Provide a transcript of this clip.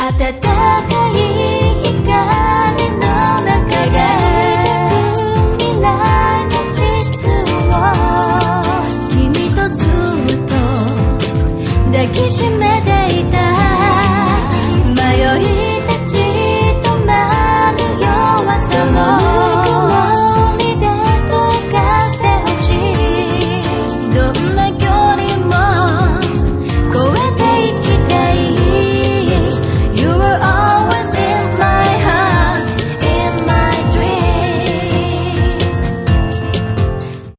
暖かい光の中が未来の実を君とずっと抱きしめ